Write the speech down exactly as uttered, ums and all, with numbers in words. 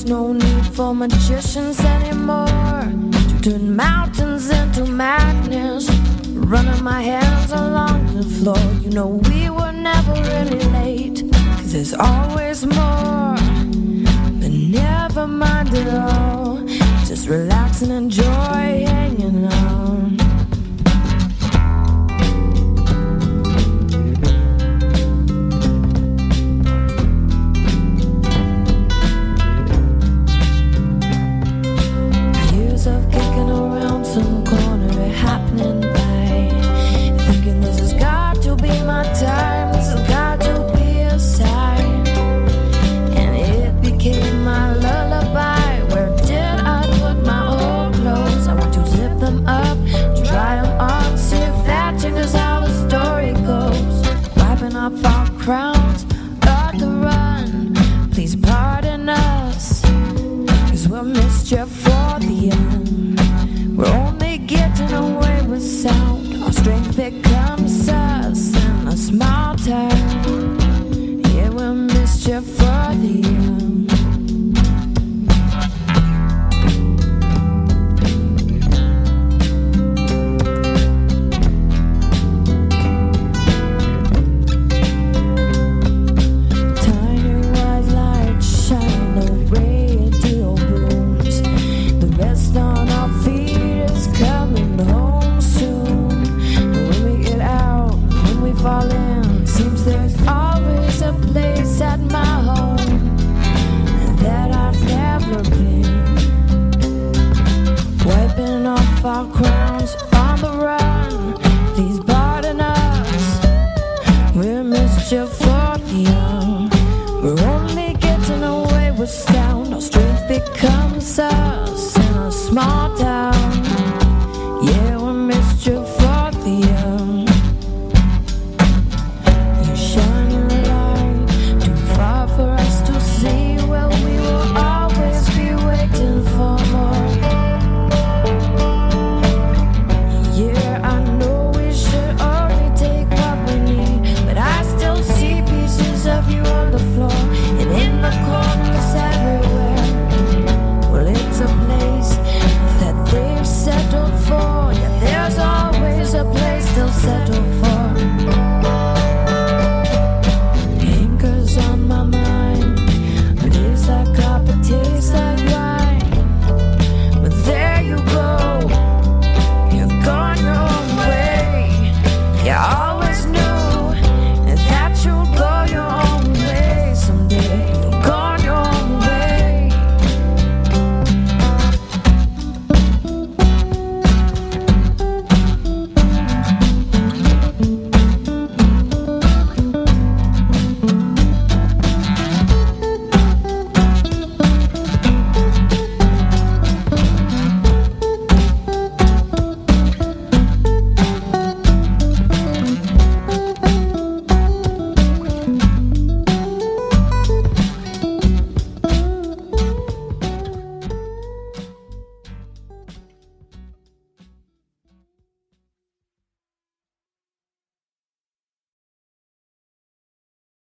There's no need for magicians anymore to turn mountains into madness. Running my hands along the floor. You know we were never really late, 'cause there's always more. But never mind at all, just relax and enjoy hanging on. Years of kicking around some corner, happening by thinking this has got to be my time, this has got to be a sign. And it became my lullaby. Where did I put my old clothes? I want to zip them up, try them on, see if that changes how the story goes. Wiping off our crowns, on the run, please pardon us, 'cause we're mischief for the end. We're only getting away with sound. Our strength becomes us in a small town. Yeah, we're mischief for the young. Tiny white lights shine, the radio booms. The rest on our feet is coming home soon. And when we get out, when we fall in, seems there's always a place at my home that I've never been. Wiping off our crowns on the run, please pardon us. We're mischief for the young. We're only getting away with sound. Our strength becomes us